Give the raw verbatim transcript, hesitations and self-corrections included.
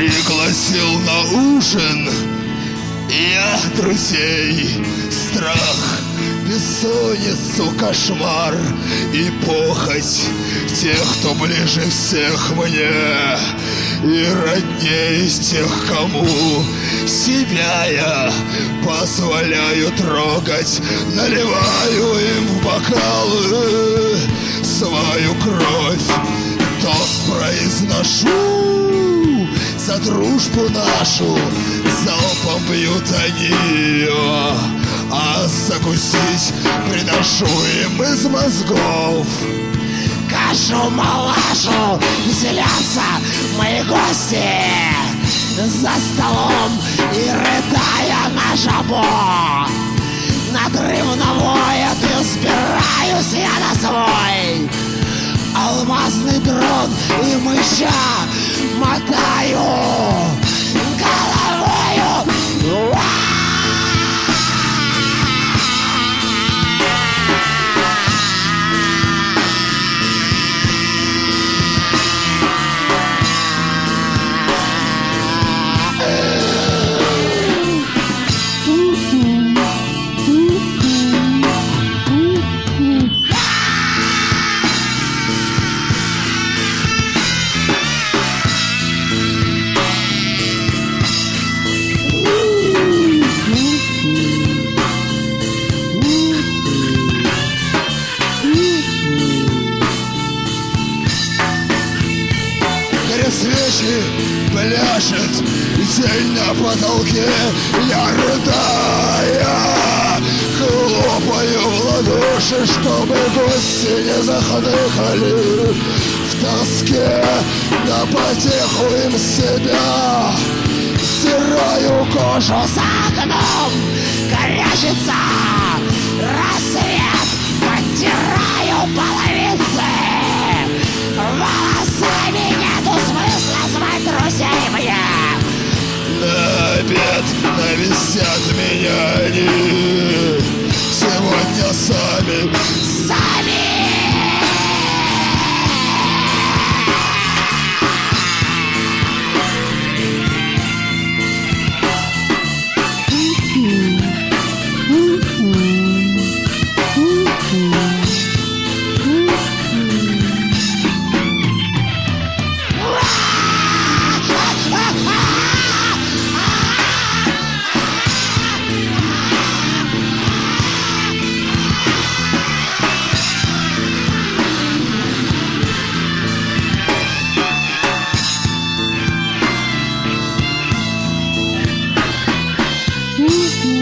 пригласил на ужин я друзей. Страх, бессонницу, кошмар и похоть тех, кто ближе всех мне, и родней из тех, кому себя я позволяю трогать. Наливаю им в бокалы свою кровь, тост произношу за дружбу нашу. Залпом бьют они, а закусить приношу им из мозгов кашу, малашу. Веселятся мои гости за столом и рыдая на жабо. Надрывно воет и взбираюсь я на свой алмазный дрон и мыща мотаю головою. Свечи пляшет тень на потолке. Я, рыдая, хлопаю в ладоши, чтобы гости не захныкали в тоске. На потеху им себя стираю кожу за окном. Горячится рассвет, подтираю половицы. Волосами нету смысла звать друзей мне. На обед навестят меня они сегодня сами. Сами! Mm-hmm.